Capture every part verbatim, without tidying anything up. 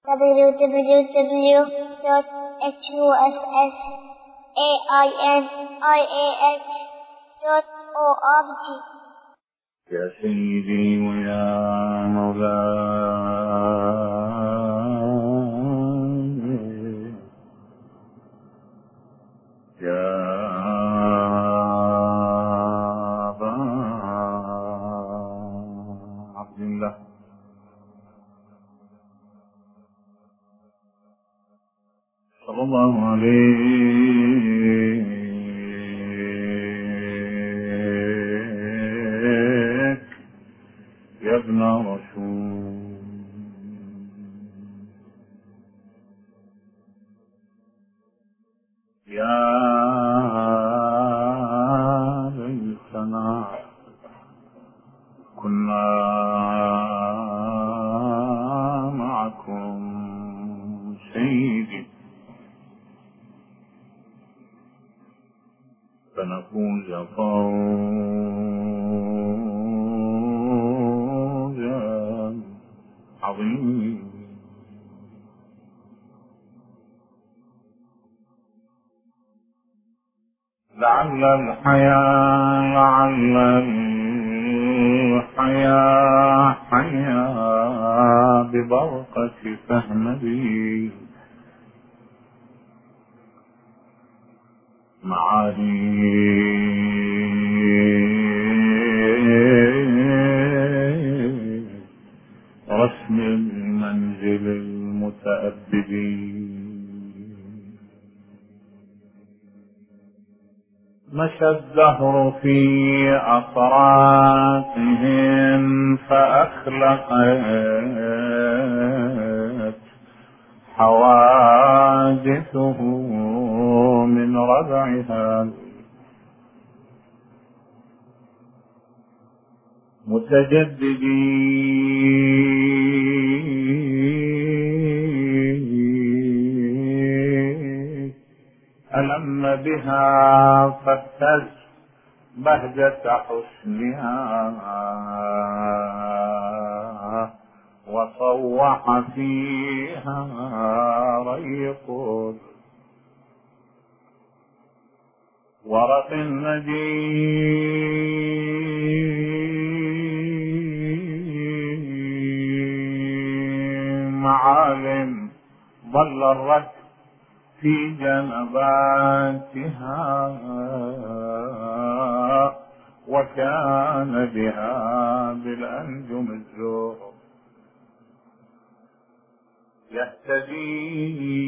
w w w dot h u s s a i n i a h dot org. يا سيدي ويا مولاي يا أبا عبد الله صلى الله عليك يا ابن رسول يا ليتنا كنا معكم سيدي فنفوز فوزا عظيما. لعل الحياة لعل الحياة حياة ببرقة فهمي معاني رسم المنزل المتأبدين. مشى الدهر في أطرافهم فأخلقت حوادثه من ربعها متجددين ألم بها فتش بهجة حسنها وصوح فيها ريق ورق النجيم معالم ظل الركب في جنباتها وكان بها بالأنجم الزور يهتدي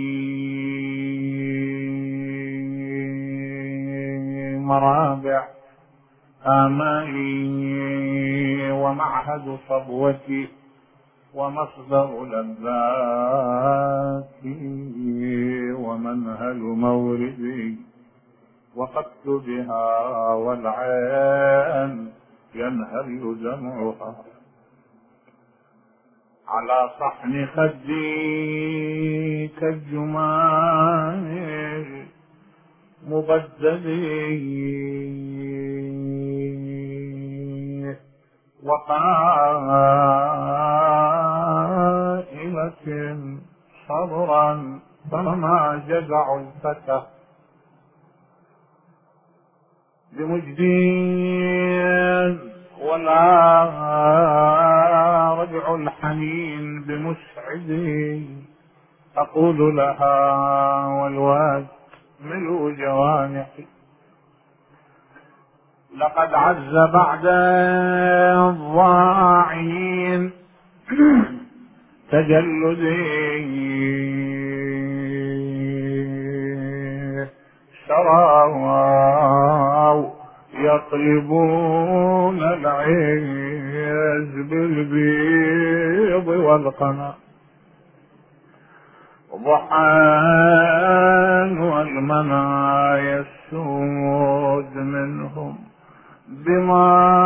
مرابع آمالي ومعهد صبوتي ومصدر لذاتي ومنهل موردي وقفت بها والعين ينهل دمعها على صحن خدي كالجمال مبدلي وقائمة صبرا فما جزع الفتى بمجدين ولا رجع الحنين بمسعدي أقول لها والواد ملء جوانحي لقد عز بعد الضاعين تجلدي شراوا يطلبون العز بالبيض والقنا ضحان والمنايا السود منهم بما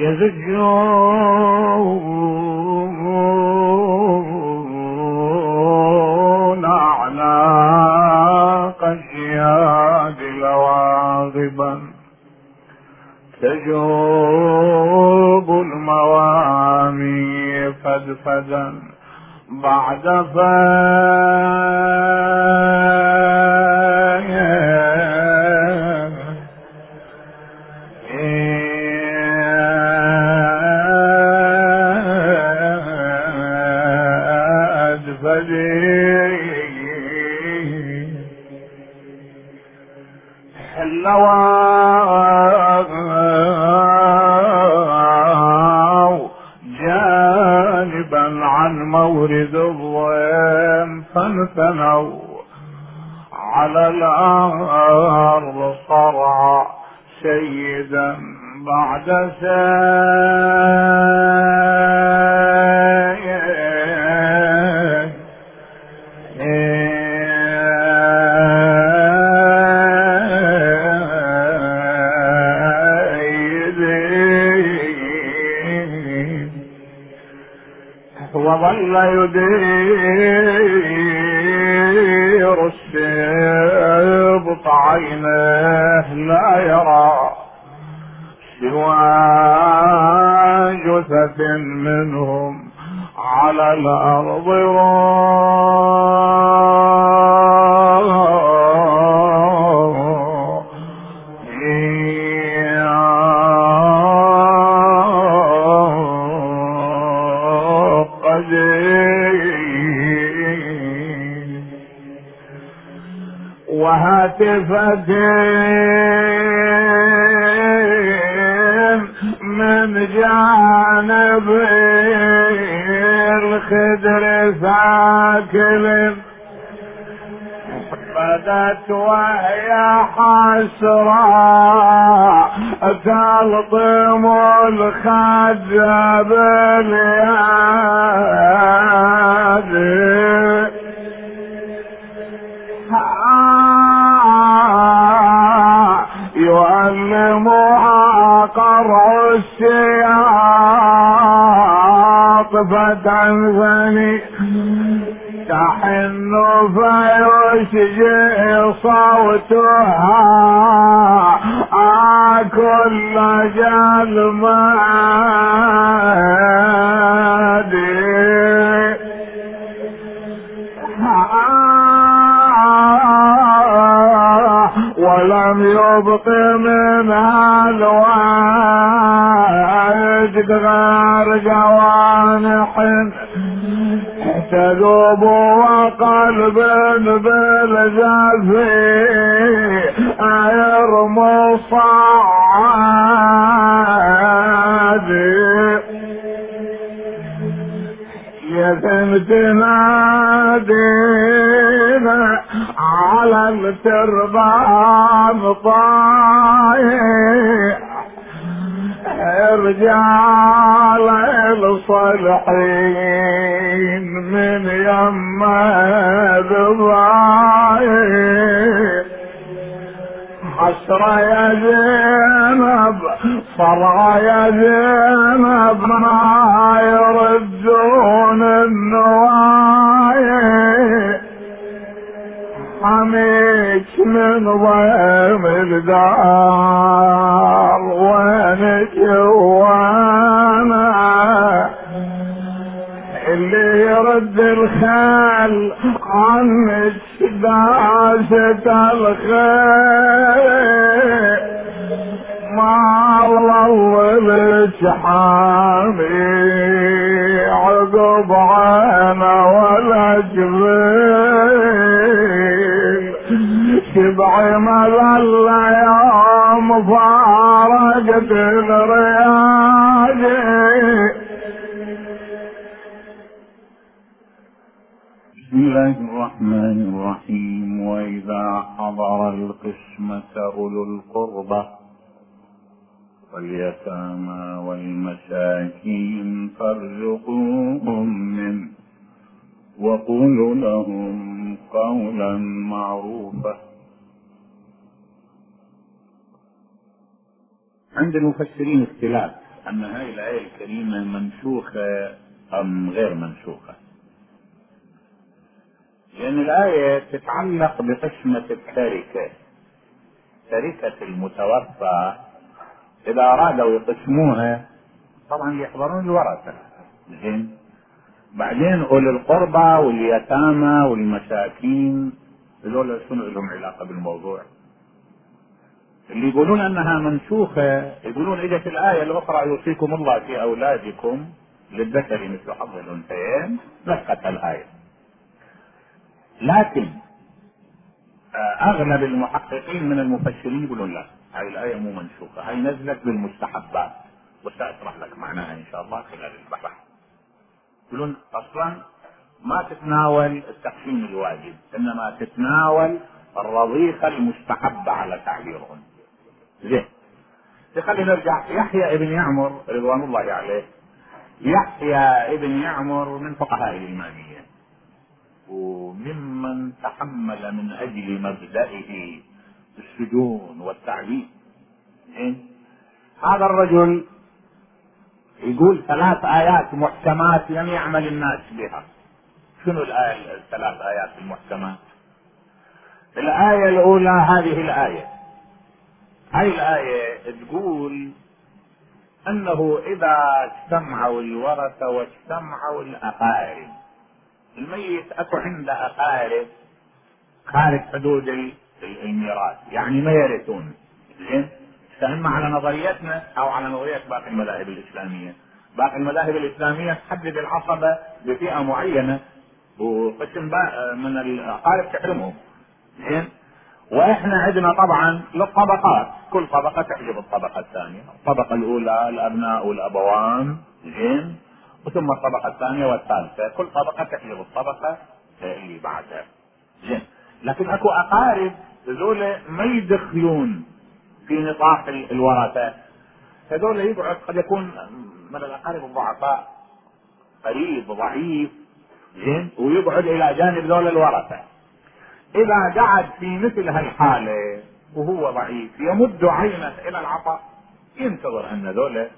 يزجون أعناق الشياد لواغبا تجوب الموامي فدفدا بعد فلواو جانبا عن مورد الضيم فانثنوا على الأرض صرع سيدا بعد وظل يدير السبط عينه لا يرى سوى جثث منهم على الأرض وهاتفتين من جانب الخدر ثاكل بدت وهي حسرة تلطم الخد باليد يعلمها قرع السياط فتنثني تحن فيشجع صوتها كل جلمادي ولم يبق منها الوجد غير جوانح تذوب وقلب بالجفير مصعد يتم تنادينا على التربان طايح رجال الصالحين من يم الضايح حسرة يا زينب صرع يا زينب ما يردون النوايا حميك من ضيم الدار وينك وانا اللي يرد الخال عنك داسة الخير ما ولولك حامي عقب عنا ولا جبين شبعي مذل يوم فارقت الرياجي. بسم الله الرحمن الرحيم. وإذا حضر القسمة أولو القربى واليتامى والمساكين فارزقوهم منه وقولوا لهم قولا معروفا. عند المفسرين اختلاف أن هذه الآية الكريمة منسوخة أم غير منسوخة، لأن الآية تتعلق بقسمة التركة، تركة المتوفى إذا أرادوا يقسموها طبعا يحضرون الورثة، زين، بعدين أولي القربى واليتامى والمساكين هذول شنو لهم علاقة بالموضوع؟ اللي يقولون أنها منسوخة يقولون إجت الآية الأخرى يوصيكم الله في أولادكم للذكر مثل حظ الأنثيين، نسخت الآية. لكن أغلب المحققين من المفسرين يقولون لا، هاي الآية مو منسوخة، هاي نزلت بالمستحبات، وسأشرح لك معناها إن شاء الله خلال البحث. يقولون أصلا ما تتناول التقسيم الواجب، إنما تتناول الرضيخة المستحبة على تعبيرهم. زين، خلينا نرجع. يحيى ابن يعمر رضوان الله عليه، يحيى ابن يعمر من فقهاء الإمامية وممن تحمل من أجل مبدئه السجون والتعذيب. هذا الرجل يقول ثلاث آيات محكمات لم يعمل الناس بها. شنو الآية الثلاث آيات المحكمات؟ الآية الأولى هذه الآية، هذه الآية تقول أنه إذا اجتمعوا الورثة واجتمعوا الأقارب، الميت أكو عنده أقارب خارج حدود الميراث، يعني ما يرثون، زين، إما على نظريتنا أو على نظرية باقي المذاهب الإسلامية. باقي المذاهب الإسلامية تحدد العصبة بفئة معينة وقسم من الأقارب تحرمهم، زين، واحنا عندنا طبعا للطبقات، كل طبقة تحجب الطبقة الثانية، الطبقة الأولى الأبناء والأبوان، زين، وثم الطبقة الثانية والثالثة، كل طبقة تحجب الطبقة اللي بعدها، زين. لكن اكو أقارب هذول ما يدخلون في نطاق الورثة، هذول يقعد قد يكون من الأقارب الضعفاء قريب ضعيف، زين، ويقعد إلى جانب ذول الورثة. إذا قعد في مثل هالحالة وهو ضعيف يمد عينه إلى العطاء، ينتظر أن ذولا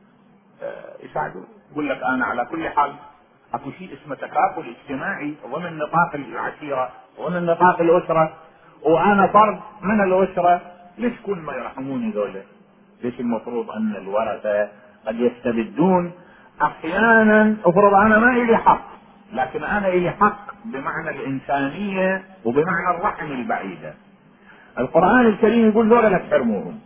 يساعدوا. يقول لك أنا على كل حال أكو شيء اسمه تكافل اجتماعي ضمن نطاق العشيرة ضمن نطاق الأسرة، وأنا فرد من الأسرة، ليش كل ما يرحموني ذولا؟ ليش المفروض أن الورثة قد يستبدون أحيانا؟ أفرض أنا ما إلي حق، لكن أنا إلي حق بمعنى الإنسانية وبمعنى الرحم البعيدة. القرآن الكريم يقول ذولا لا تحرموهم،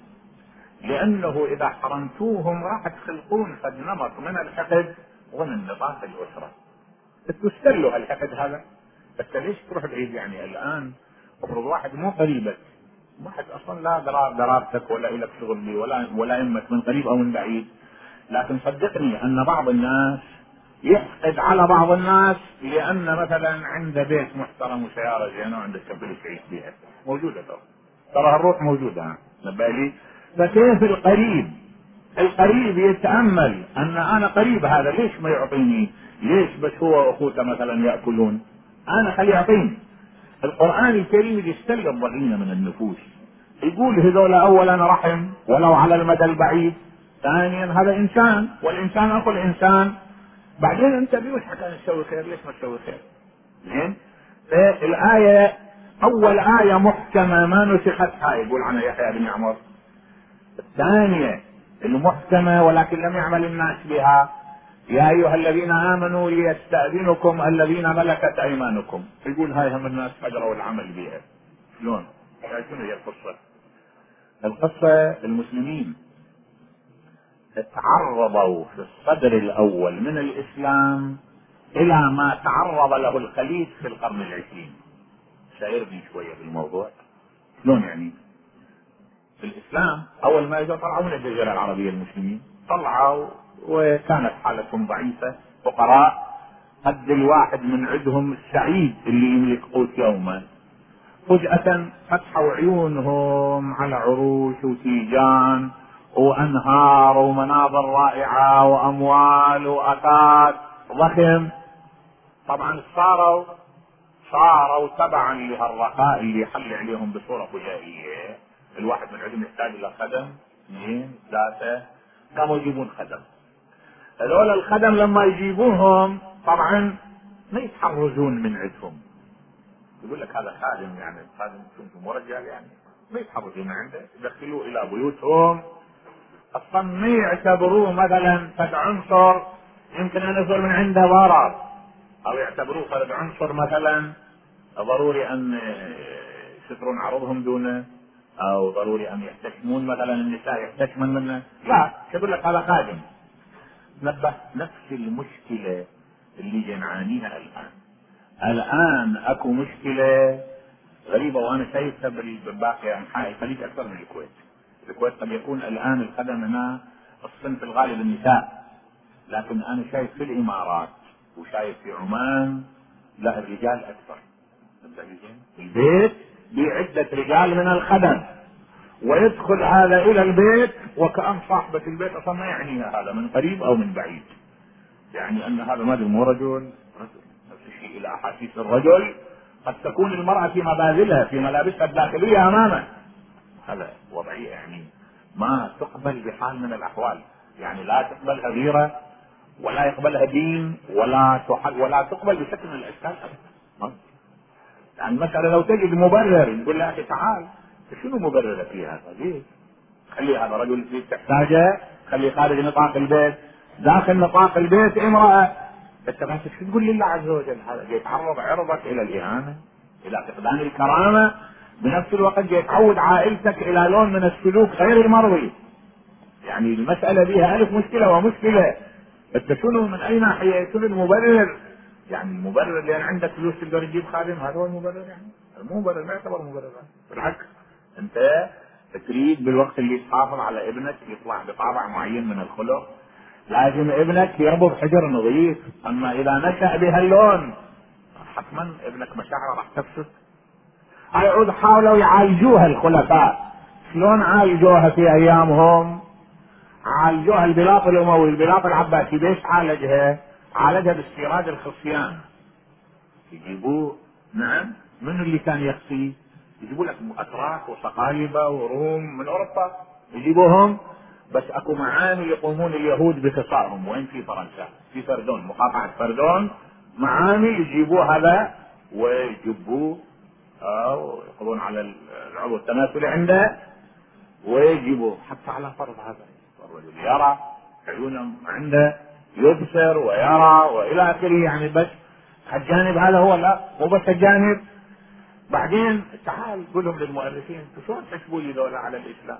لأنه إذا حرمتوهم راح تخلقون قد نمط من الحقد ومن نطاق الأسرة، تستلوا الحقد هذا. بس ليش تروح بعيد؟ يعني الآن افرض واحد مو قريبك، واحد أصلا لا درابتك ولا إلك شغل بي ولا ولا يمك من قريب أو من بعيد، لكن صدقني أن بعض الناس يحقد على بعض الناس لأن مثلا عنده بيت محترم وسيارة زينة وعنده شبل يعيش بيها، موجودة ترى ترى الروح موجودة نبالي. فكيف القريب القريب يتأمل أن أنا قريب هذا ليش ما يعطيني؟ ليش بس هو وأخوته مثلا يأكلون، أنا خليه يعطيني. القرآن الكريم يستل الضغينة من النفوس، يقول هذول أولا رحم ولو على المدى البعيد، ثانيا هذا إنسان والإنسان أخو الإنسان، بعدين انت بيوش حتى نسوي خير، ليش ما تسوي خير؟ زين، الآية أول آية محكمة ما نسختها يقول عنها يحيى بن يعمر. الثانية المحكمة ولكن لم يعمل الناس بها، يا أيها الذين آمنوا ليستأذنكم الذين ملكت أيمانكم، يقول هاي هم الناس حجروا العمل بها. شلون؟ شنو هي القصة؟ القصة المسلمين تعرضوا في الصدر الأول من الإسلام إلى ما تعرض له الخليج في القرن العشرين. شايرني شوية بالموضوع. شلون يعني؟ في الإسلام أول ما إجوا طلعوا من الجزيرة العربية المسلمين، طلعوا وكانت حالتهم ضعيفة، فقراء، قد الواحد من عندهم السعيد اللي يملك قوت يومه، فجأة فتحوا عيونهم على عروش وتيجان وأنهار ومناظر رائعة وأموال وأثاث ضخم. طبعا صاروا صاروا تبعا لهالرخاء اللي يحل عليهم بصورة فجائية. الواحد من عندهم يحتاج إلى خدم، اثنين، ثلاثة، قاموا يجيبون خدم. هذول الخدم لما يجيبوهم طبعا ما يتحرزون من عندهم، يقول لك هذا خادم، يعني خادم كنتم مو رجال، يعني ما يتحرزون من عنده، يدخلوه الى بيوتهم، اصلا ما يعتبروه مثلا فد عنصر يمكن ان يصير من عنده ضرر، او يعتبروه فد عنصر مثلا ضروري ان يسترون عرضهم دونه، او ضروري ان يحتشمون مثلا النساء يحتشمن منه، لا، يقول لك هذا خادم. نبه نفس المشكله اللي نعانيها الان. الان اكو مشكله غريبه وانا شايفها بالباقي انحاء الخليج اكثر من الكويت. الكويت قد يكون الان الخدم هنا الصنف الغالب النساء، لكن انا شايف في الامارات وشايف في عمان لا، الرجال اكثر. البيت بعدة رجال من الخدم، ويدخل هذا الى البيت وكأن صاحبة البيت اصلا ما يعنيها هذا من قريب او من بعيد، يعني ان هذا ما مو رجل، نفس الشيء الى احاسيس الرجل. قد تكون المرأة في مبادلها في ملابسها الداخلية امامه، هذا وضعية يعني ما تقبل بحال من الاحوال، يعني لا تقبلها غيرة ولا يقبلها دين ولا تحل ولا تقبل بشكل من الاشكال. يعني مثلا لو تجد مبرر يقول له اخي تعال، شنو مبرر في هذا؟ ليه؟ خلي هذا رجل فيك تحتاجه، خلي خارج نطاق البيت، داخل نطاق البيت امرأة، انت ما شو تقول لله عز وجل؟ هذا يتعرض عرضك الى الاهانة، الى فقدان الكرامة، بنفس الوقت يتعود عائلتك الى لون من السلوك غير المرضي. يعني المسألة بها الف مشكلة ومشكلة. انت شنو من اي ناحية شنو المبرر؟ يعني المبرر لان عندك فلوس تقدر تجيب خادم، هذا هو المبرر؟ يعني المبرر ما يعتبر مبرر، بالعكس انت تريد بالوقت اللي تحافظ على ابنك يطلع بطابع معين من الخلق، لازم ابنك يربط حجر نظيف. اما اذا نشأ بهاللون حتما ابنك مشاعره راح تفسد. هيعود حاولوا يعالجوها الخلفاء، شلون عالجوها في ايامهم؟ عالجوها البلاط الاموي، البلاط العباسي ليش عالجها؟ عالجها باستيراد الخصيان. يجيبوه، نعم، من اللي كان يخصي؟ يجيبوا لك اتراك وصقالبه وروم من اوروبا، يجيبوهم، بس اكو معامل يقومون اليهود بخصائهم. وين؟ في فرنسا، في فردون، مقاطعه فردون، معامل يجيبوه هذا ويجبوه او يقضون على العضو التناسلي عنده ويجيبوه حتى على فرض هذا الرجل يرى، عيونه عنده يبصر ويرى والى اخره، يعني بس الجانب هذا هو، لا مو بس الجانب. بعدين تعال قول لهم للمؤرخين شلون تحسبوا لي ذولا على الاسلام؟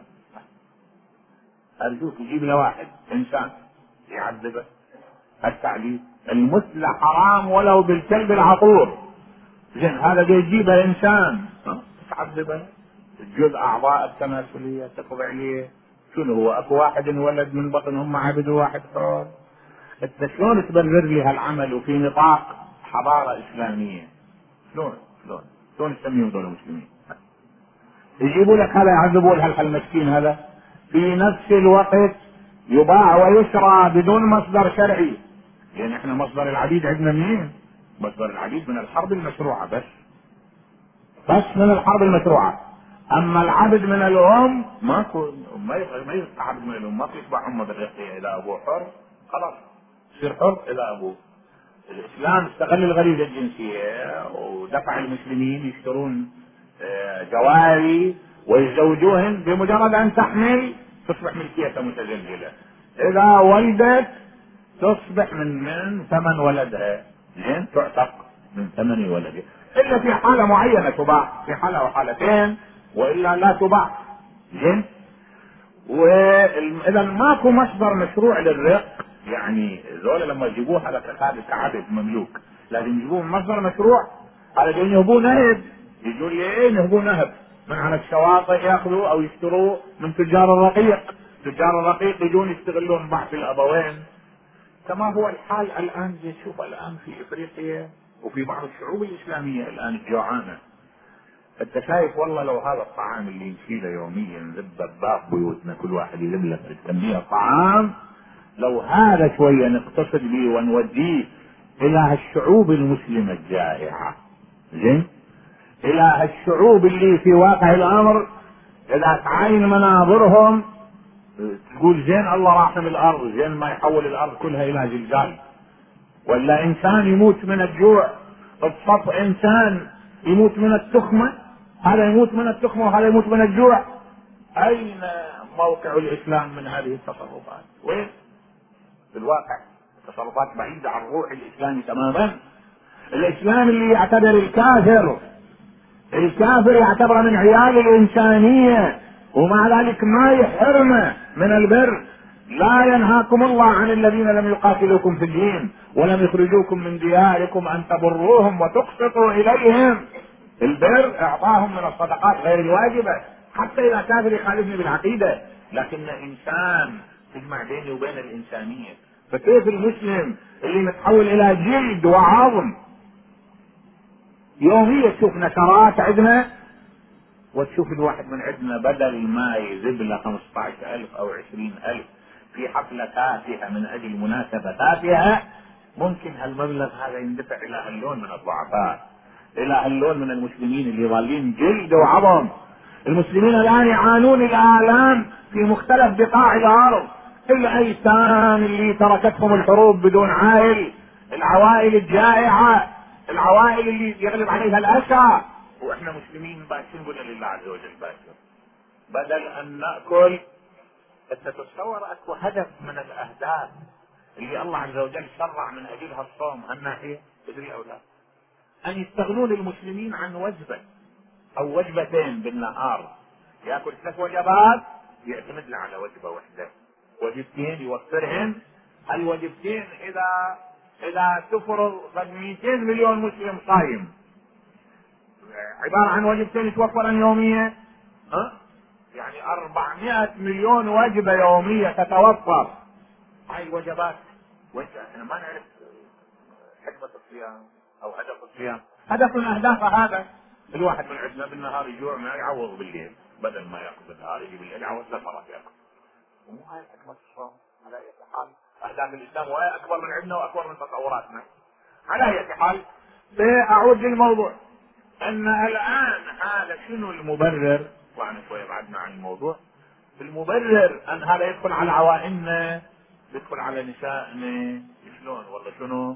ارجوك يجيب له واحد انسان يعذبه. التعذيب المثل حرام ولو بالكلب العقور، زين هذا يجيبه انسان تعذبه، الجزء اعضاء التناسليه تقضي عليه، شنو هو؟ اكو واحد انولد من بطن هم عبدوا واحد حر؟ انت شلون تبرر لي هالعمل وفي نطاق حضاره اسلاميه؟ شلون شلون شلون تسميهم دول المسلمين؟ يجيبوا لك هذا يعذبوا لها المسكين هذا، في نفس الوقت يباع ويشرى بدون مصدر شرعي. يعني احنا مصدر العبيد عندنا منين؟ مصدر العبيد من الحرب المشروعه، بس بس من الحرب المشروعه. اما العبد من الام ماكو، ما ما يصبح عبد من الام، ما يصبح امه بالرقيه الى ابوه حر، خلاص يصير حر الى ابوه. الاسلام استغل الغريزه الجنسيه ودفع المسلمين يشترون جواري ويزوجوهن، بمجرد ان تحمل تصبح ملكيتها متزلزله، اذا ولدت تصبح من من ثمن ولدها، زين تعتق من ثمن ولدها، الا في حاله معينه تباع، في حاله او حالتين، والا لا تباع. زين، واذا ماكو مصدر مشروع للرق، يعني ذولا لما يجيبوه على كتابه كعبد مملوك لازم يجيبوه من مصدر مشروع. على جايين يهبوه نهب، يقول لي ايه نهبوه نهب من على الشواطئ ياخذوا او يشتروه من تجار الرقيق، تجار الرقيق يجون يستغلون بعض الابوين، كما هو الحال الان. شوف الان في افريقيا وفي بعض الشعوب الاسلاميه الان الجوعانه، انت شايف والله لو هذا الطعام اللي نشيله يوميا ذب باب بيوتنا كل واحد يذب له التنبيه الطعام، لو هذا شويه نقتصد به ونوديه الى الشعوب المسلمه الجائعه، زين، الى الشعوب اللي في واقع الامر اذا تعاين مناظرهم تقول زين الله راحم الارض، زين ما يحول الارض كلها الى زلزال، ولا انسان يموت من الجوع بصف انسان يموت من التخمه، هذا يموت من التخمه وهذا يموت من الجوع. اين موقع الاسلام من هذه التصرفات؟ وين؟ في الواقع تصرفات بعيده عن روح الاسلام تماما. الاسلام اللي يعتبر الكافر الكافر يعتبر من عيال الانسانيه، ومع ذلك ما يحرمه من البر. لا ينهاكم الله عن الذين لم يقاتلوكم في الدين ولم يخرجوكم من دياركم ان تبروهم وتقسطوا اليهم. البر اعطاهم من الصدقات غير الواجبه، حتى اذا كافر يخالفني بالعقيده، لكن انسان تجمع بيني وبين الانسانيه. فكيف المسلم اللي متحول الى جلد وعظم يوميا تشوف نشرات عندنا، وتشوف الواحد من عندنا بدل ما يذب له خمسة عشر ألف او عشرين ألف في حفلة تافهة من اجل مناسبة تافهة، ممكن هالمبلغ هذا يندفع الى هاللون من الضعفاء، الى هاللون من المسلمين اللي ظالين جلد وعظم. المسلمين الان يعانون الالام في مختلف بقاع الارض، الايتام اللي تركتهم الحروب بدون عائل، العوائل الجائعة، العوائل اللي يغلب عليها الاسى، واحنا مسلمين باشر نقول لله عز وجل باشر. بدل ان ناكل، انت تتصور اكو هدف من الاهداف اللي الله عز وجل شرع من اجلها الصوم هالناحيه، تدري او لا؟ ان يستغنون المسلمين عن وجبه او وجبتين بالنهار، ياكل ثلاث وجبات يعتمد له على وجبه واحده، وجبتين يوفرهن. الوجبتين اذا اذا تفرض مئتين مليون مسلم صايم، عباره عن وجبتين يتوفرن يوميا، ها؟ يعني أربعمائة مليون وجبه يوميه تتوفر. هاي الوجبات وانت احنا ما نعرف حكمه الصيام او هدف الصيام. هدف من اهدافه هذا، الواحد من عندنا بالنهار يجوع ما يعوض بالليل، بدل ما ياكل بالنهار يجي بالليل يعوض ثلاث مرات ياكل. ومو هاي حكمه الصوم على اي حال. اهداف الاسلام وهي اكبر من عندنا واكبر من تصوراتنا. على اي حال ساعود للموضوع، ان الان هذا شنو المبرر، وانا شويه بعدنا عن الموضوع. المبرر ان هذا يدخل على عوائلنا، يدخل على نسائنا، شلون والله شنو؟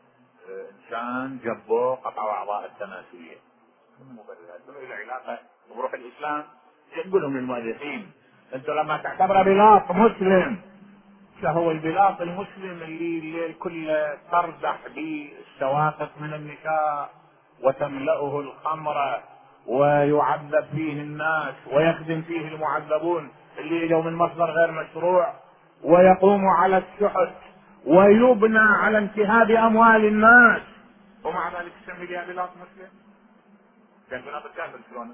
انسان جبوه قطعوا اعضاء التناسليه. شنو المبرر؟ شنو له علاقه بروح الاسلام؟ يقول لهم المؤرخين انتم لما تعتبر بلاط مسلم، فهو البلاط المسلم اللي الليل كله ترزح بالسواقط من النساء وتملأه الخمر ويعذب فيه الناس ويخدم فيه المعذبون اللي يجوا من مصدر غير مشروع، ويقوم على السحت ويبنى على انتهاب اموال الناس، ومع ذلك تسمي لها بلاط مسلم؟ كان بلاط الكافر شلون؟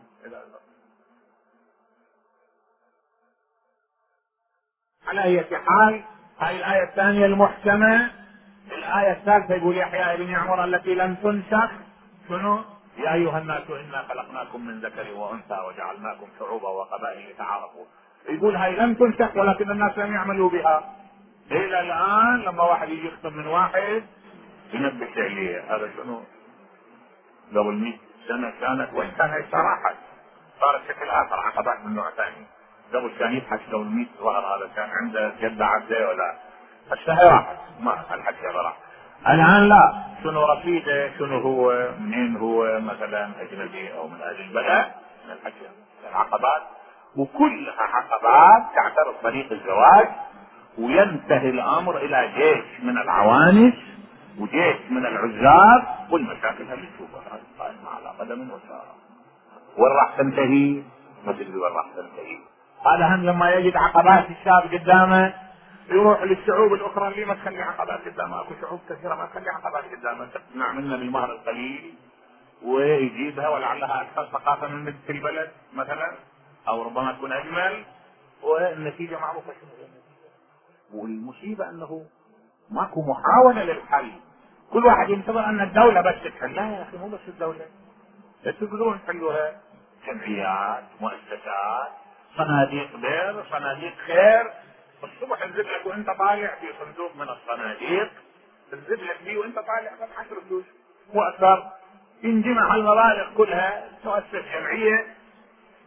على اي حال هاي الايه الثانيه المحكمه. الايه الثالثه يقول يحيى بن يعمر التي لم تنسخ شنو؟ يا ايها الناس انا خلقناكم من ذكر وانثى وجعلناكم شعوبا وقبائل لتعارفوا. يقول هاي لم تنسخ ولكن الناس لم يعملوا بها الى الان. لما واحد يجي يخطب من واحد ينبه عليه هذا شنو؟ قبل مئة سنه كانت، وان كانت صراحه صارت شكل اخر، عقبات من نوع ثاني. قبل كان يبحث قبل مئة ظهر هذا كان عنده جده عبده ولا الشهر راحت ما الحكي راح. الان لا، شنو رصيده، شنو هو، منين هو، مثلا اجنبي او من اهل البلد، من الحكي العقبات، وكلها عقبات تعترض طريق الزواج، وينتهي الامر الى جيش من العوانس وجيش من العزاب والمشاكل اللي تشوفها قائمه على قدم وساق. وين راح تنتهي؟ ما تدري وين راح تنتهي. هذا هم لما يجد عقبات الشاب قدامه يروح للشعوب الاخرى اللي ما تخلي عقبات قدامه. اكو شعوب كثيره ما تخلي عقبات قدامه، تقنع منا بالمهر القليل ويجيبها ولعلها اكثر ثقافه من بنت البلد مثلا، او ربما تكون اجمل، والنتيجه معروفه شنو. والمصيبه انه ماكو محاوله للحل. كل واحد ينتظر ان الدوله بس تحل. لا يا اخي، مو بس الدوله، تقدرون تحلوها جمعيات، مؤسسات، صناديق بير، صناديق خير. الصبح تنزل لك وانت طالع في صندوق من الصناديق، تنزل لك بيه وانت طالع بس عشر فلوس مو اكثر. ينجمع المبالغ كلها، تؤسس جمعيه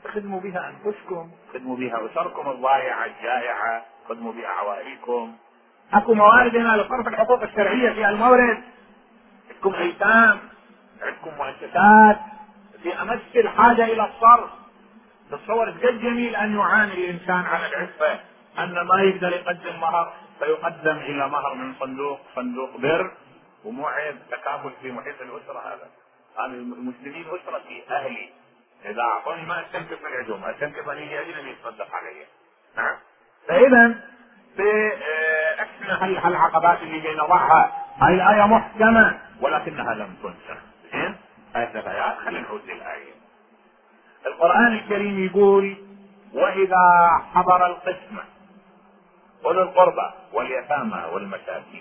خدموا بها انفسكم، خدموا بها اسركم الضائعه الجائعه، خدموا بها عوائلكم. اكو موارد هنا لصرف الحقوق الشرعيه في المورد. عندكم ايتام، عندكم مؤسسات في امس الحاجه الى الصرف. تصور قد جميل ان يعاني الانسان على العفه، ان ما يقدر يقدم مهر فيقدم الى مهر من صندوق صندوق بر وموعد تكافل في محيط الاسره. هذا هذا المسلمين اسرتي اهلي، اذا اعطوني ما استنكف من عندهم، استنكف ان يجي اجنبي يتصدق علي. نعم. فاذا في احنا هالعقبات اللي جاي نضعها، هاي الايه محكمه ولكنها لم تنسخ. زين؟ هاي ثلاث ايات. خلينا نعود للايه. القران الكريم يقول: واذا حضر القسمه اولو القربى واليتامى والمساكين.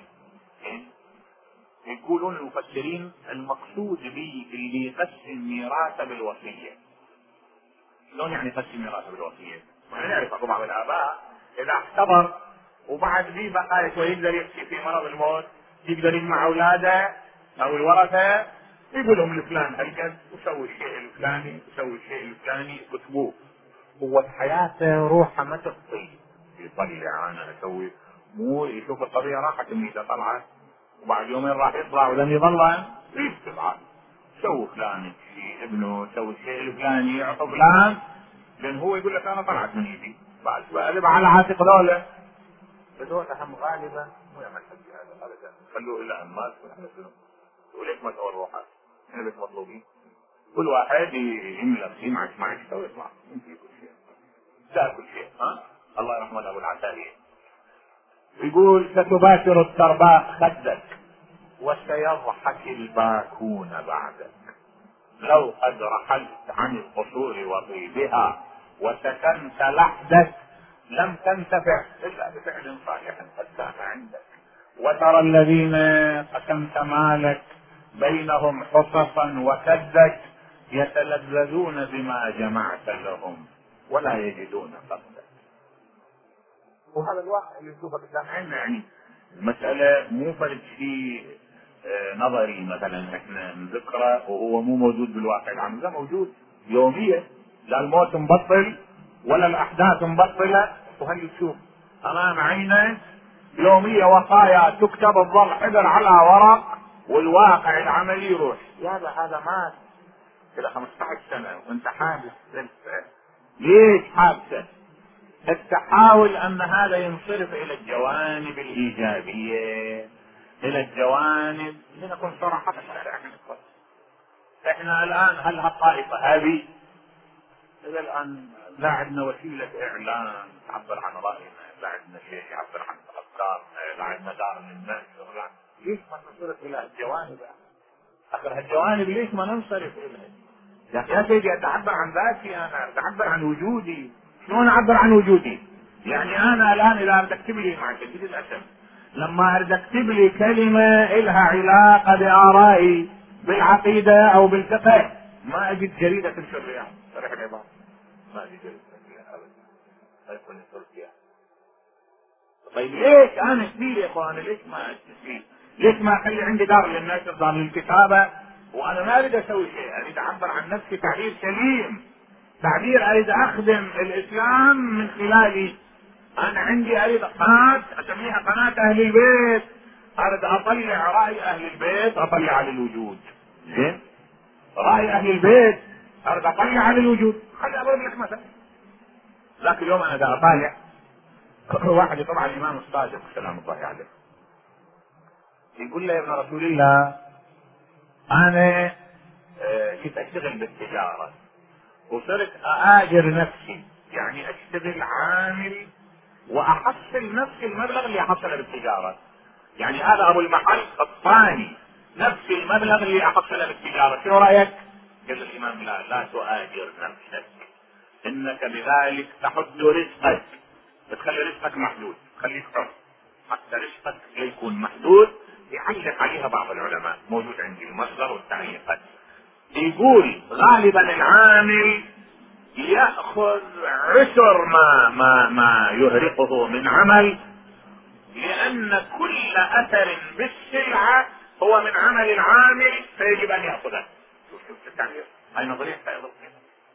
يقولون المفسرين المقصود به اللي يقسم ميراثه بالوصيه. شلون يعني يقسم ميراثه بالوصيه؟ ما نعرف اكو بعض الاباء اذا احتضر وبعد ذي بقى ويقدر يحكي في مرض الموت، يقدر يجمع اولاده او الورثه يقول لهم الفلان هالقد وسوي الشيء الفلاني وسوي الشيء الفلاني كتبوه. قوة حياته روحه ما تقضي، يطلع انا اسوي، مو يشوف القضيه راحت ميته طلعت وبعد يومين راح يطلع ولم يظل يكتب عاد سوي فلان شيء ابنه سوي الشيء الفلاني يعطوا فلان، لان هو يقول لك انا طلعت من ايدي بعد بقلب على عاتق ذولا. فذولا هم غالبا مو يعمل حق هذا ابدا، خلوه الى امات ونحن شنو؟ وليش ما تقول روحك؟ احنا بس مطلوبين كل واحد يملك شيء معك معك ويطلع يمشي كل شيء لا كل شيء. ها الله يرحمه ابو العتالي يقول: ستباشر الترباء خدك وسيضحك الباكون بعدك، لو قد رحلت عن القصور وطيبها وسكنت لحدك لم تنتفع الا بفعل صالح قد كان عندك، وترى الذين قسمت مالك بينهم حصصا وكدك يتلذذون بما جمعت لهم ولا يجدون قصدك. وهذا الواقع اللي نشوفه قدام عيننا. يعني المسألة مو فرد شيء نظري مثلا احنا نذكره وهو مو موجود بالواقع العام، ده موجود يوميا، لا الموت مبطل ولا الاحداث مبطلة، وهل تشوف امام عينك يومية وصايا تكتب تظل حذر على ورق والواقع العملي يروح. يا هذا هذا مات الى خمسة عشر سنة وانت حادث. ليش حادثة؟ تحاول ان هذا ينصرف الى الجوانب الايجابية، الى الجوانب. لنكن صراحة احنا الان هل هالطائفة هذه اذا الان لا عندنا وسيلة اعلام تعبر عن رأينا، لا عندنا شيء يعبر عن افكارنا، لا عندنا دار للنشر، ليش ما ننصرف الى الجوانب؟ اخر هالجوانب ليش ما ننصرف اليها؟ يا سيدي اتعبر عن ذاتي، انا اتعبر عن وجودي. شلون اعبر عن وجودي؟ يعني انا الان اذا اريد اكتب لي مع شديد الاسف لما اريد اكتب لي كلمه الها علاقه بارائي بالعقيده او بالفقه ما اجد جريده تنشر فيها صريح العباره، ما اجد جريده تنشر فيها ابدا، ما يكون ينشر فيها. طيب ليش انا اشتري يا اخواني؟ ليش ما اشتري؟ ليش ما اخلي عندي دار للنشر، دار للكتابه، وانا ما اريد اسوي شيء، اريد اعبر عن نفسي تعبير سليم، تعبير اريد اخدم الاسلام من خلالي. انا عندي اريد قناة اسميها قناة اهل البيت، اريد اطلع راي اهل البيت، اطلع على الوجود. زين؟ راي اهل البيت اريد اطلع على الوجود. خلي اضرب لك مثلا. ذاك اليوم انا دا اطالع واحد طبعا الامام الصادق سلام الله عليه يقول له: يا ابن رسول الله انا كنت اشتغل بالتجارة وصرت اآجر نفسي، يعني اشتغل عامل واحصل نفس المبلغ اللي احصله بالتجارة، يعني هذا ابو المحل الثاني نفس المبلغ اللي احصله بالتجارة، شو رايك؟ قال الامام: لا لا تؤاجر نفسك، انك بذلك تحد رزقك، بتخلي رزقك محدود، تخليك حر، حتى رزقك يكون محدود. يعلق عليها بعض العلماء، موجود عندي المصدر والتعليقات. يقول غالبا العامل يأخذ عشر ما ما ما يهرقه من عمل، لأن كل أثر بالسلعة هو من عمل العامل فيجب أن يأخذه. شوف شوف التعبير، هاي نظرية أيضا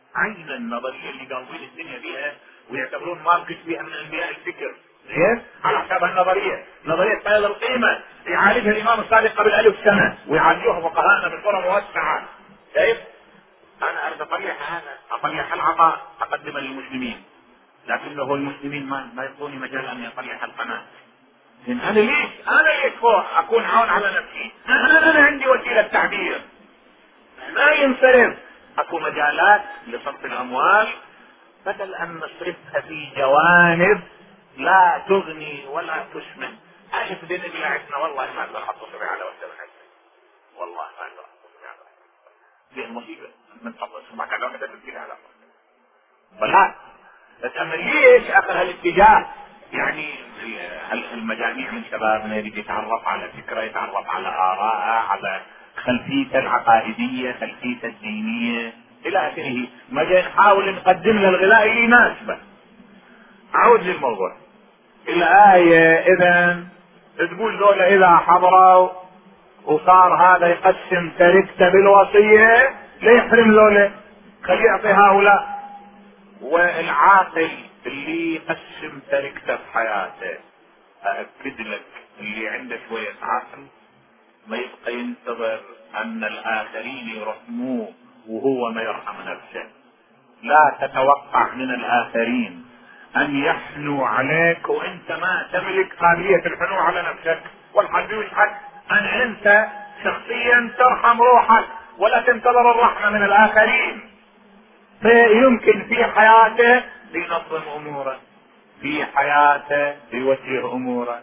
عين النظريه اللي قاضين الدنيا بها ويعتبرون ماركس بها من انبياء الفكر، زين؟ على حساب النظريه، نظريه فيض القيمه يعالجها الامام الصادق قبل ألف سنه ويعالجوها فقهاءنا بصوره موسعه. كيف؟ انا اريد اطلع هذا، اطلع العطاء اقدمه للمسلمين، لكنه المسلمين ما ما يعطوني مجال ان يطلع القناه. انا ليش؟ انا ليش اكون عون على نفسي؟ انا, أنا عندي وسيله تعبير ما ينصرف. اكو مجالات لصرف الاموال بدل ان نصرفها في جوانب لا تغني ولا تسمن. اعرف دين بلادنا والله ما اقدر احط صبعي على وحده من عندي، والله ما اقدر احط صبعي على وحده. دي المصيبه من تحط صبعك على وحده تبكي على وحده. بلا تتامل ليش اخذ هالاتجاه؟ يعني المجاميع من شبابنا يريد يتعرف على فكره، يتعرف على اراءه، على خلفيته العقائديه، خلفيته الدينيه الى اخره. ما جاي نحاول نقدم له الغذاء اللي يناسبه. اعود للموضوع. الايه اذا تقول ذولا اذا حضروا وصار هذا يقسم تركته بالوصيه ليحرم ذولا، خليه يعطي هؤلاء. والعاقل اللي يقسم تركته في حياته أأكد لك اللي عنده شوية عقل ما يبقى ينتظر أن الآخرين يرحموه وهو ما يرحم نفسه. لا تتوقع من الآخرين أن يحنوا عليك وأنت ما تملك قابلية الحنو على نفسك. والحد يشهد أن أنت شخصيا ترحم روحك ولا تنتظر الرحمة من الآخرين. فيمكن في حياته لينظم أموره، في حياته ليوجه أموره.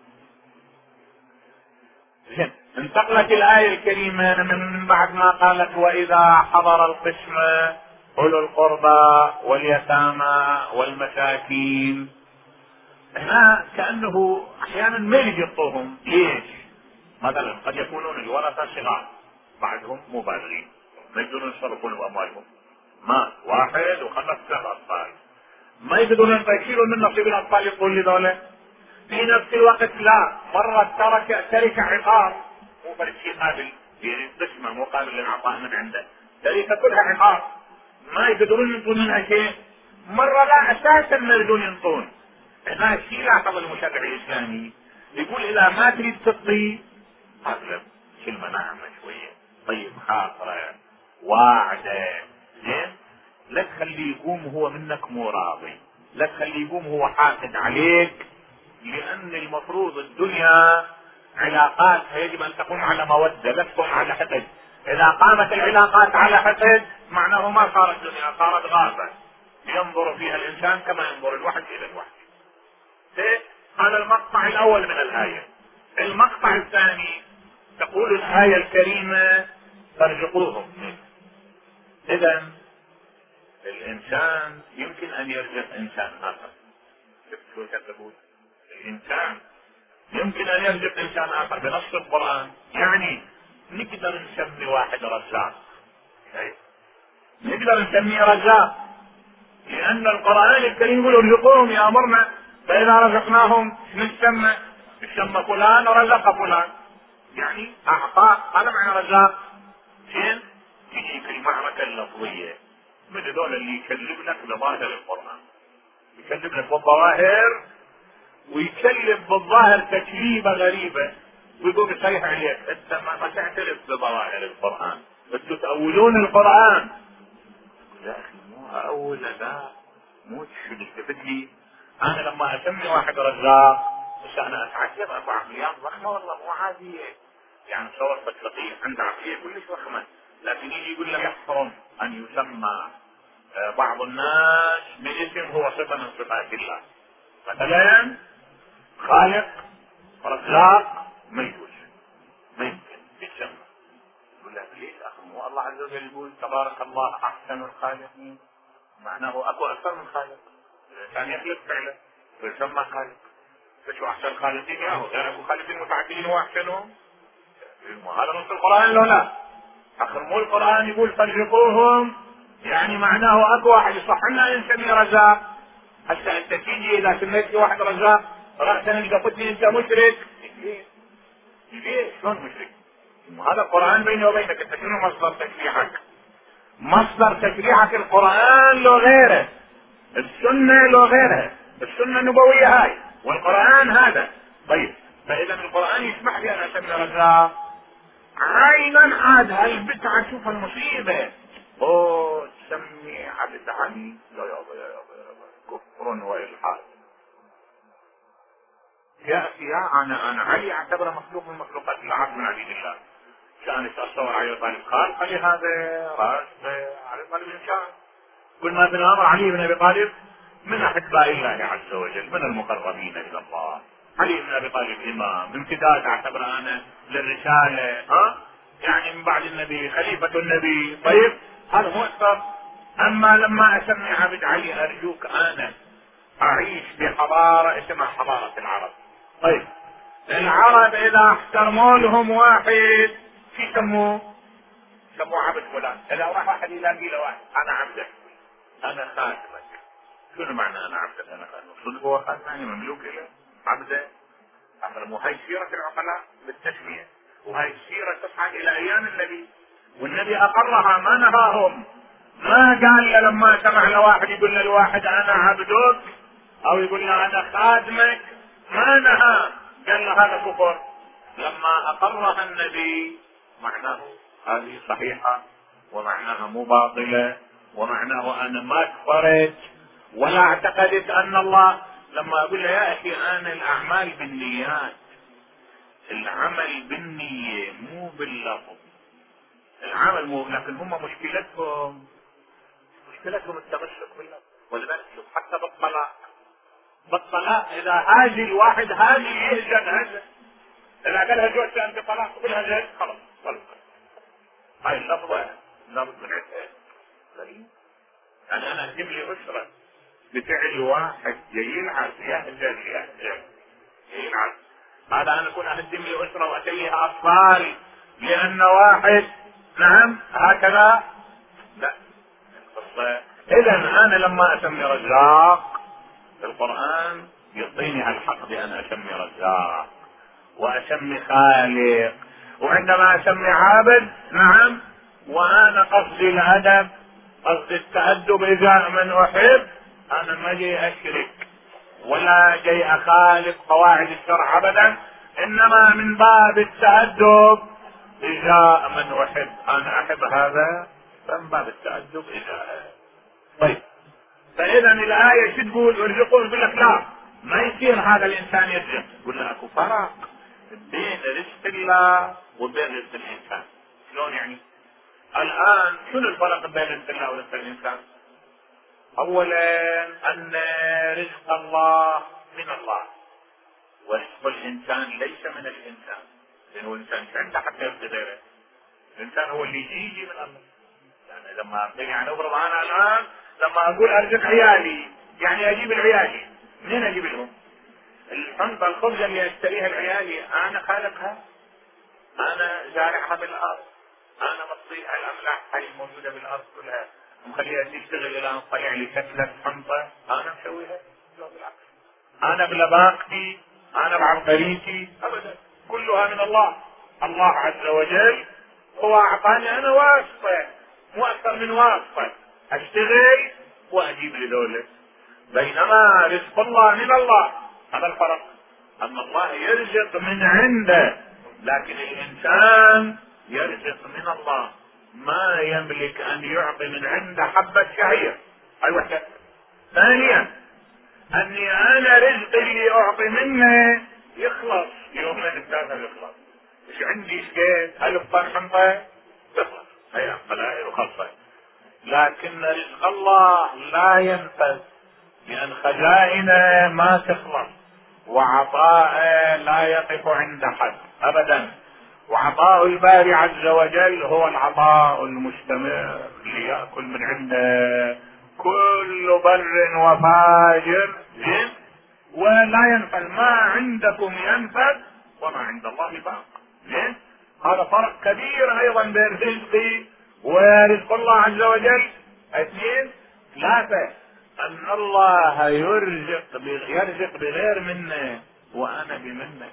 انتقلت الآية الكريمة من بعد ما قالت وإذا حضر القسم أولو القربى واليتامى والمساكين. هنا كأنه أحيانا ما يقطوهم. ليش؟ مثلا قد يكونون الورثة صغار بعدهم مبالغين ما يقدرون يصرفون بأموالهم، ما واحد وخلص ثلاث أطفال ما يقدرون يشيلون من نصيب الأطفال يقول لذولا. في نفس الوقت لا، مرة ترك ترك عقار مو فرد شيء قابل، يعني قسمة مقابل للعطاء من عنده، ترك كلها عقار ما يقدرون ينطون منها شيء. مرة لا أساسا ما يقدرون ينطون. هذا الشيء لا يعتبر المشرع الإسلامي يقول إذا ما تريد تعطي أغلب كلمة ناعمة شوية، طيب خاطرة واعدة، زين؟ لا تخليه يقوم هو منك مو راضي، لا تخليه يقوم هو حاسد عليك، لأن المفروض الدنيا علاقاتها يجب أن تقوم على مودة لا تقوم على حقد. إذا قامت العلاقات على حقد معناه ما صارت دنيا، صارت غابة ينظر فيها الإنسان كما ينظر الوحد إلى الوحد. هذا المقطع الأول من الآية. المقطع الثاني تقول الآية الكريمة فارزقوهم. إذا الإنسان يمكن أن يرزق إنسان آخر. شفت شو تقول؟ الإنسان يمكن أن يرزق إنسان آخر بنص القرآن. يعني نقدر نسمي واحد رزاق، نقدر نسميه رزاق، لأن القرآن الكريم يقول ارزقوهم يأمرنا، فإذا رزقناهم نسمى نسمى فلان رزق فلان، يعني أعطى. هذا معنى رزاق. زين؟ تجي في المعركة اللفظية من دول اللي يكلم لك بظاهر القرآن، يكلم لك بالظواهر ويكلم بالظاهر تكليبة غريبة ويقول صحيح عليك انت ما تعترف بظواهر القرآن، انتم تأولون القرآن. يا اخي مو اول لا مو شو تثبت لي. انا لما اسمي واحد رزاق بس انا اتعجب ابو عقليات ضخمه والله مو عاديه، يعني تصور فقيه عنده عقليه كلش ضخمه، لكن يجي يقول لك يحرم ان يسمى بعض الناس باسم هو صفه من صفات الله، مثلا خالق رزاق ما يجوز، ما يمكن يتسمى. يقول لك ليش اخي مو الله عز وجل يقول تبارك الله احسن الخالقين، معناه اكو اكثر من خالق، الانسان يخلق فعلا ويسمى خالق. فشو احسن الخالقين يا هو غير ابو خالقين متعددين واحسنهم؟ هذا نص القران لو لا اخر مو القران يقول فارزقوهم، يعني معناه اكو واحد يصح لنا نسميه رزاق. هسه انت تيجي اذا سميت واحد رزاق راسا اذا قلت لي انت مشرك، ليش؟ شلون مشرك؟ هذا القران بيني وبينك، انت شنو مصدر تشريعك؟ مصدر تشريعك القرآن لو غيره، السنة لو غيرها، السنة النبوية هاي والقرآن هذا. طيب فإذا القرآن يسمح لي أن أسمي رزاق عينا عاد هالبدعة. شوف المصيبة، اوه تسمي عبد علي، لا يابا يا يابا يا يابا كفر والحاد. يا أخي أنا أنا علي أعتبره مخلوق من مخلوقات الله، عبد من عبيد الله. كان يتصور علي طالب قال خلي هذا راس علي طالب إنسان. كل ما في الأمر علي بن أبي طالب من أحباء الله عز وجل، من المقربين إلى الله. علي بن أبي طالب إمام امتداد أعتبر أنا للرسالة، ها يعني من بعد النبي خليفة النبي. طيب هذا مو أكثر. أما لما أسمي عبد علي أرجوك أنا أعيش بحضارة اسمها حضارة العرب. طيب العرب إذا احترموا لهم واحد في سموه سموه عبد فلان. إذا راح واحد يلاقي له واحد أنا عبدك أنا خادمك. شنو معنى أنا عبدك أنا خادمك؟ صدق هو خادمني مملوك له عبده. مو هاي سيرة العقلاء بالتسمية، وهاي السيرة تصعد إلى أيام النبي، والنبي أقرها ما نهاهم. ما قال له لما سمع لواحد يقول له الواحد أنا عبدك أو يقول له أنا خادمك، ما نهى، قال له هذا كفر. لما أقرها النبي معناه هذه صحيحة، ومعناها مو باطلة، ومعناه أنا ما كفرت ولا اعتقدت أن الله. لما أقول له يا أخي أنا الأعمال بالنيات، العمل بالنية مو باللفظ، العمل مو، لكن هم مشكلتهم مشكلتهم التمسك باللفظ. ولذلك شوف حتى بالطلاق، بالطلاق إذا هاجي الواحد هاجي يهجن هذا، إذا قالها جوزت أنت طلاق قلها زين خلاص طلق. هاي اللفظة لفظ من عدة غريب. يعني أنا أجيب لي أسرة بفعل واحد يلعب يهجن يهجن يلعب، هذا أنا أكون أهدم لي أسرة وأتيها أطفال لأن واحد نعم هكذا؟ لا. إذا أنا لما أسمي رزاق القرآن يعطيني الحق بأن أسمي رزاق وأسمي خالق. وعندما أسمي عابد نعم وأنا قصدي الأدب، قصدي التأدب إذا من أحب، أنا ما جاي أشرك ولا جاي أخالف قواعد الشرع أبدا، إنما من باب التأدب إذا من أحب. أنا أحب هذا فمن باب التأدب إذا. طيب فإذا الآية شو تقول؟ يرزقون بالأخلاق. ما يصير هذا الإنسان يرزق. قلنا أكو فرق بين رزق الله وبين رزق الإنسان. شلون يعني؟ الآن شنو الفرق بين رزق الله ورزق الإنسان؟ أولا أن رزق الله من الله، ورزق الإنسان ليس من الإنسان، لأنه الإنسان عنده حتى يرزق غيره. الإنسان هو اللي يجي من الله. يعني لما يعني أفرض أنا الآن لما أقول أرزق عيالي يعني أجيب العيالي، منين أجيب لهم؟ الحنطة الخبزة اللي أشتريها لعيالي أنا خالقها، أنا زارعها بالأرض، أنا مطيها الأملاح هاي الموجودة بالأرض كلها مخليها تشتغل الى ان طلع لي كتلة حنطة انا مسويها؟ لا بالعكس. انا بلباقتي انا بعبقريتي ابدا، كلها من الله. الله عز وجل هو اعطاني انا واسطة، مو اكثر من واسطة، اشتغل واجيب لدولة. بينما رزق الله من الله، هذا الفرق. اما الله يرزق من عنده، لكن الانسان يرزق من الله. ما يملك ان يعطي من عنده حبة شعير، هاي وحدة. ثانيا اني انا رزقي اللي اعطي منه يخلص يومين الثلاثة يخلص. ايش عندي شقيت الف طن حنطة تخلص، هي قلائل وخلصة. لكن رزق الله لا ينفذ، لان خزائنه ما تخلص، وعطاءه لا يقف عند حد ابدا. وعطاء الباري عز وجل هو العطاء المستمر ليأكل من عنده كل بر وفاجر، ولا ينفذ. ما عندكم ينفذ وما عند الله باق. هذا فرق كبير ايضا بين رزقي ورزق الله عز وجل. اثنين ثلاثة ان الله يرزق يرزق بغير منه وانا بمنه.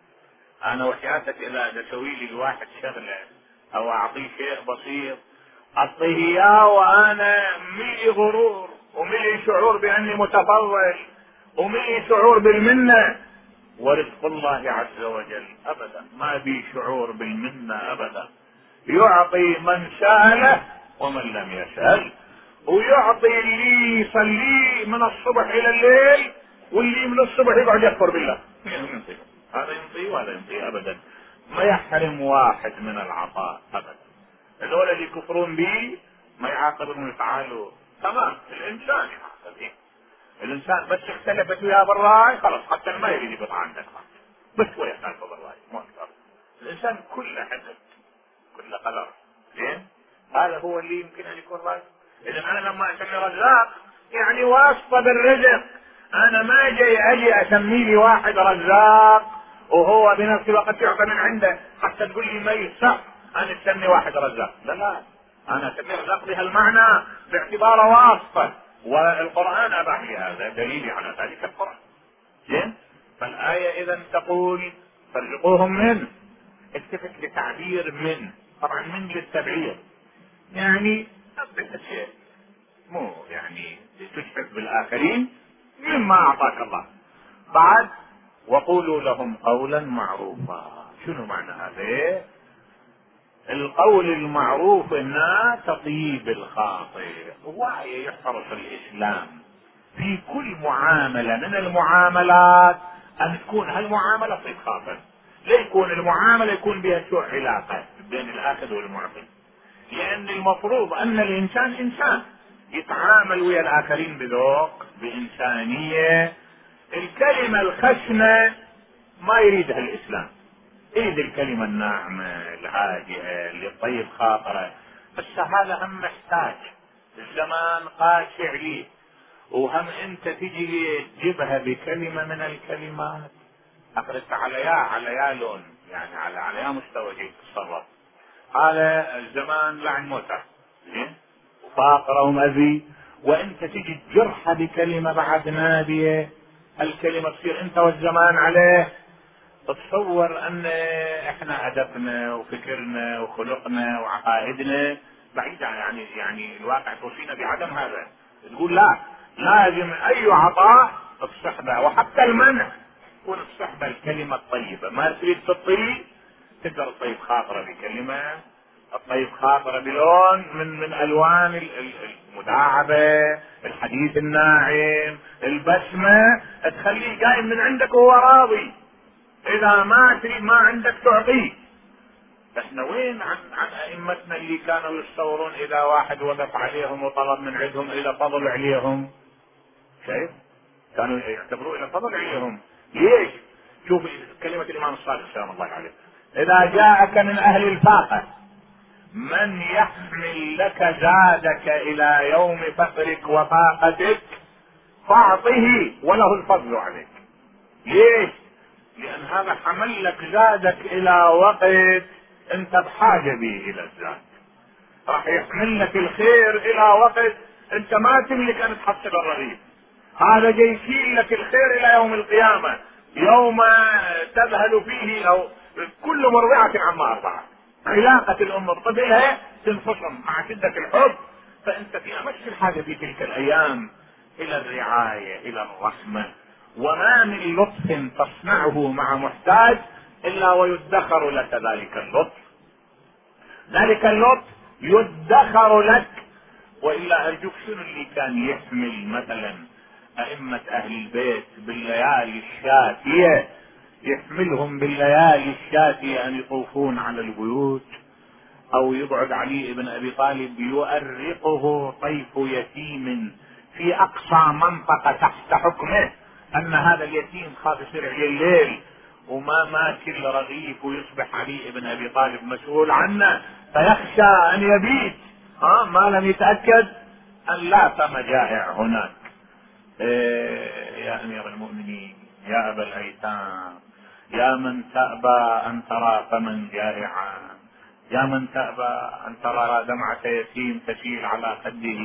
انا وحياتك اذا اسوي لي الواحد شغله او اعطيه شيء بسيط أعطيه إياه وأنا ملي غرور وملي شعور بأني متفضل وملي شعور بالمنة. ورزق الله عز وجل أبدا ما بي شعور بالمنة أبدا، يعطي من سأله ومن لم يسأل، ويعطي اللي يصلي من الصبح إلى الليل واللي من الصبح يقعد يكفر بالله. هذا ينطي وهذا ينطي أبدا، ما يحرم واحد من العطاء أبدا. هذول اللي يكفرون به ما يعاقبون يفعلوا تمام. الإنسان يعاقب به، الإنسان بس اختلفت وياه بالرأي خلاص، حتى ما يريد يقطع عندك بس هو يختلف بالرأي ما أكثر. الإنسان كله حسد كله قدر. زين هذا هو اللي يمكن أن يكون رأي. إذا أنا لما أسمي رزاق يعني واسطة بالرزق، أنا ما جاي أجي أسمي لي واحد رزاق وهو بنفس الوقت يعطى من عنده حتى تقول لي ما يصح أنا أسمي واحد رزاق. لا لا، أنا أسمي رزاق بهالمعنى باعتباره واسطة، والقرآن أباح لي هذا، دليلي على ذلك القرآن. زين فالآية إذا تقول فرزقوهم من، التفت لتعبير من، طبعا من للتبعير يعني أبدا شيء مو يعني تشفق بالآخرين مما أعطاك الله. بعد وقولوا لهم قولا معروفا. شنو معنى هذا؟ القول المعروف هنا تطيب الخاطر. وعي يحرص الإسلام في كل معاملة من المعاملات أن تكون هالمعاملة طيب خاطر، لا يكون المعاملة يكون بها سوء علاقة بين الآخذ والمعطي، لأن المفروض أن الإنسان إنسان يتعامل ويا الآخرين بذوق بإنسانية. الكلمة الخشنة ما يريدها الإسلام، يريد الكلمة الناعمة الهادئة اللي طيب خاطرة. بس هذا هم محتاج، الزمان قاسي عليه، وهم أنت تجي تجيبها بكلمة من الكلمات أخذت على يا على يا لون يعني على على يا مستوى جيد تتصرف. هذا الزمان لعن موتى وفاقرة ومأذي، وانت تجي تجرحها بكلمة بعد نابية، الكلمة تصير انت والزمان عليه. تتصور ان احنا ادبنا وفكرنا وخلقنا وعقائدنا بعيدة يعني يعني الواقع توصينا بعدم هذا. تقول لا، لازم اي عطاء تصحبه وحتى المنع تكون تصحبه الكلمة الطيبة. ما تريد تطيب تقدر تطيب خاطرة بكلمة، الطيب خاطرة بلون من من الوان المداعبة، الحديث الناعم، البسمة تخليه قايم من عندك وهو راضي. اذا ما تريد ما عندك تعطيه. احنا وين عن عن ائمتنا اللي كانوا يتصورون اذا واحد وقف عليهم وطلب من عندهم الى فضل عليهم؟ شايف؟ كانوا يعتبروا الى فضل عليهم. ليش؟ شوف كلمة الامام الصادق سلام الله عليه: اذا جاءك من اهل الفاقة من يحمل لك زادك الى يوم فقرك وفاقتك فاعطه وله الفضل عليك. ليش؟ لان هذا حمل لك زادك الى وقت انت بحاجة به الى الزاد، راح يحمل لك الخير الى وقت انت ما تملك ان تحصل الرغيف. هذا جاي يشيل لك الخير الى يوم القيامة، يوم تذهل فيه او كل مرضعة عما ارضعت. علاقة الام بطفلها تنفصم مع شدة الحب، فانت في امس الحاجة في تلك الايام الى الرعاية الى الرحمة. وما من لطف تصنعه مع محتاج الا ويدخر لك ذلك اللطف، ذلك اللطف يدخر لك. والا ارجوك شنو اللي كان يحمل مثلا ائمة اهل البيت بالليالي الشاتية، يحملهم بالليالي الشاتية ان يطوفون على البيوت، او يقعد علي بن ابي طالب يؤرقه طيف يتيم في اقصى منطقة تحت حكمه ان هذا اليتيم خاف يصير عليه الليل وما ماكل رغيف ويصبح علي بن ابي طالب مسؤول عنه، فيخشى ان يبيت ها ما لم يتأكد ان لا ثم جائع هناك. إيه يا امير المؤمنين، يا ابا الايتام، يا من تأبى ان ترى فمن جائعا، يا من تأبى ان ترى دمعة يتيم تسيل على خده،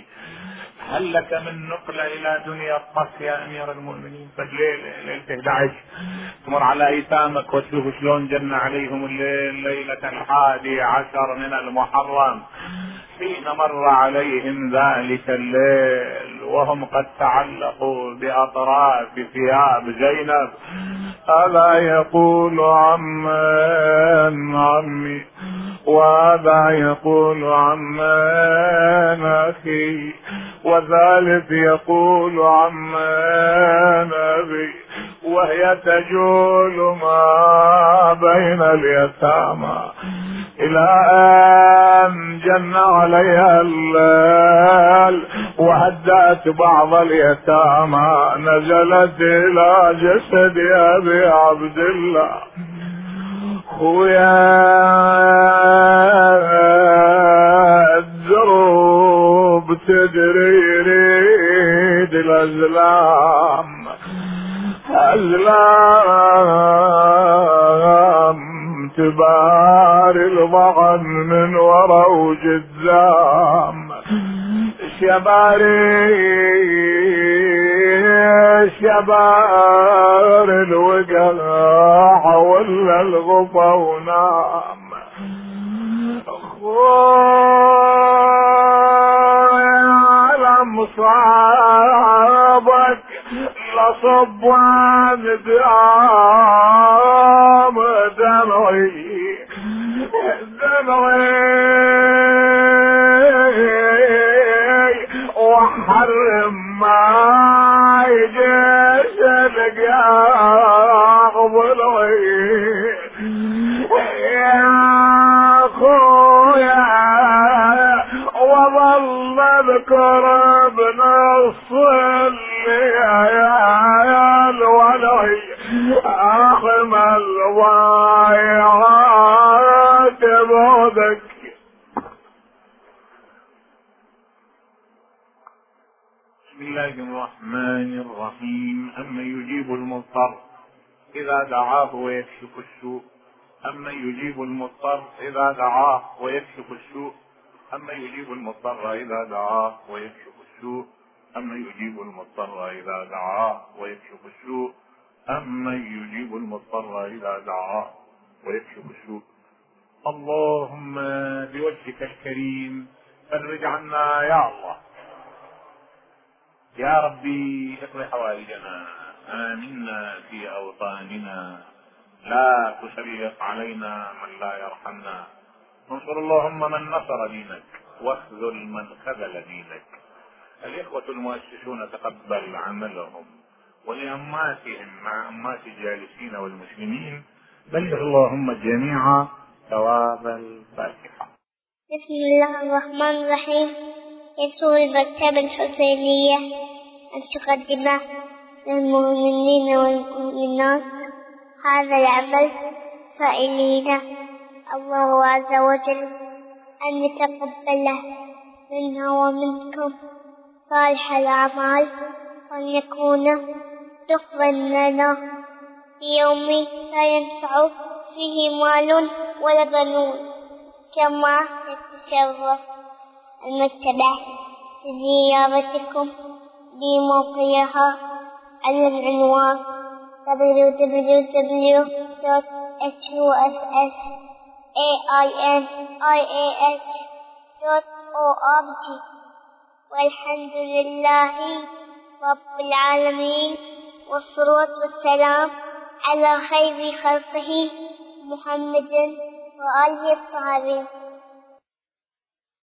هل لك من نقلة الى دنيا الطف يا امير المؤمنين؟ فالليل ليلة احد عشر تمر على ايتامك وتشوف شلون جن عليهم الليل ليلة الحادي عشر من المحرم، حين مر عليهم ذلك الليل وهم قد تعلقوا بأطراف ثياب زينب: ألا يقول عمان عمي، وهذا يقول عمان أخي، وذلك يقول عمان أبي، وهي تجول ما بين اليتامى إلى أن جن عليها الليل وهدأت بعض اليتامى، نزلت إلى جسد أبي عبد الله: خويا الدروب تدري يريد الأزلام، أزلام تباري الضغن من ورا وجذام، شباري شبار الوقع ولا الغفا ونام. خويا على مصابك لصبوان دام دمعي دمعي وحرم ما يجيش القاق ضلعي يا خويا، وظل اذكر بنص الليال ولعي اخم الضايعات بعدك. بسم الله الرحمن الرحيم. أمن يجيب المضطر إذا دعاه ويكشف السوء، أمن يجيب المضطر إذا دعاه ويكشف السوء، أمن يجيب المضطر إذا دعاه ويكشف السوء، أمن يجيب المضطر إذا دعاه ويكشف السوء، أمن يجيب المضطر إذا دعاه ويكشف السوء. اللهم بوجهك الكريم فرج عنا يا الله، يا ربي اقض حوائجنا، آمنا في أوطاننا، لا تسلط علينا من لا يرحمنا، انصر اللهم من نصر دينك واخذل من خذل دينك. الإخوة المؤسسون تقبل عملهم، ولأماتهم مع أمات الجالسين والمسلمين بلغ اللهم الجميع ثواب الفاتحة. بسم الله الرحمن الرحيم. يسر المكتبة الحسينية أن تقدم للمؤمنين والمؤمنات هذا العمل سائلين الله عز وجل أن يتقبله منا ومنكم صالح الأعمال، وأن يكون دخلا لنا في يوم لا ينفع فيه مال ولا بنون. كما يتشرف المكتبة بزيارتكم بموقعها على العنوان دبليو دبليو دبليو دوت إتش يو إس إس إيه آي إن آي إيه إتش دوت أو آر جي. والحمد لله رب العالمين، والصلاة والسلام على خير خلقه محمد وآله الطاهرين.